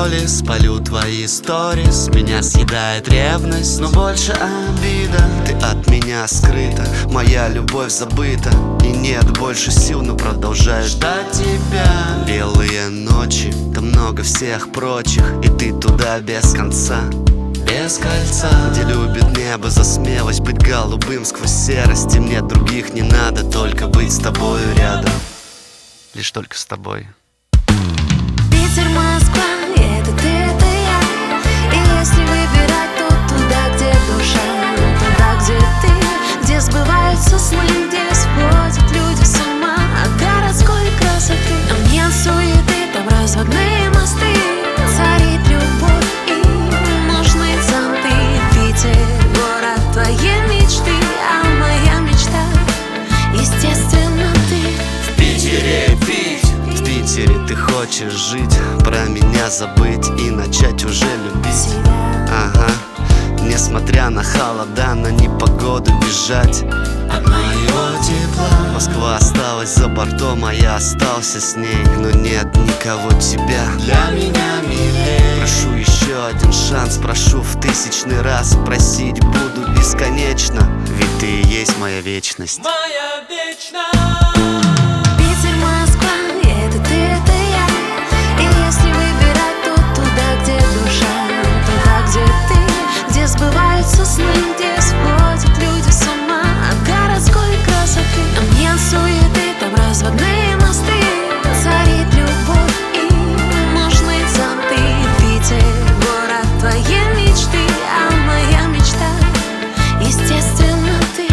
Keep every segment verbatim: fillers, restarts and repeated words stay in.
боли, спалю твои сторис. Меня съедает ревность, но больше обида. Ты от меня скрыта, моя любовь забыта. И нет больше сил, но продолжаю ждать тебя. Белые ночи, там много всех прочих, и ты туда без конца, без кольца. Где любит небо за смелость быть голубым сквозь серость. И мне других не надо, только быть с тобою рядом. Лишь только с тобой. Питер, Москва, это ты, это я. И если выбирать, то туда, где душа, туда, где ты, где сбываются сны, где сводят люди с ума от городской красоты. Там нет суеты, там разводные мосты, царит любовь и нужны зонты. Питер, город твоей мечты, а моя мечта, естественно, ты. В Питере пить, в Питере ты хочешь жить, про меня забыть и начать уже любить. Ага, несмотря на холода, на непогоду бежать от моего тепла. Москва осталась за бортом, а я остался с ней. Но нет никого тебя для меня милее. Прошу еще один шанс, прошу в тысячный раз. Просить буду бесконечно, ведь ты и есть моя вечность. Моя вечность. Питер, Москва, это ты, это я. И если выбирать, то туда, где душа, туда, где ты, где сбываются сны, где сводят люди с ума от городской красоты. Там нет суеты, там разводные мосты, царит любовь и нужны зонты. Питер, город твоей мечты, а моя мечта, естественно, ты.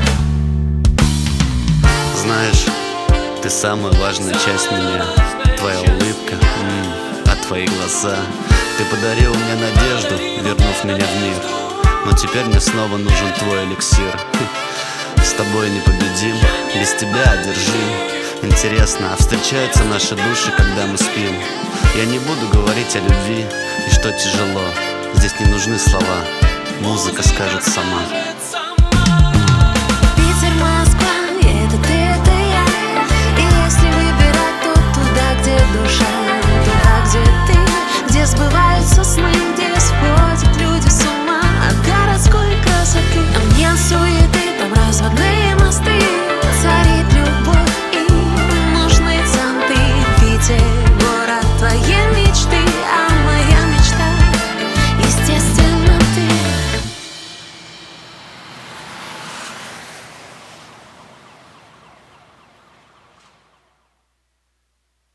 Знаешь, ты самая важная часть меня. Твоя улыбка, м-м, а твои глаза. Ты подарил мне надежду, вернув меня в мир. Но теперь мне снова нужен твой эликсир. С тобой непобедим, без тебя одержим. Интересно, а встречаются наши души, когда мы спим? Я не буду говорить о любви и что тяжело. Здесь не нужны слова, музыка скажет сама. Питер, Москва, это ты, это я. И если выбирать, то туда, где душа, туда, где ты,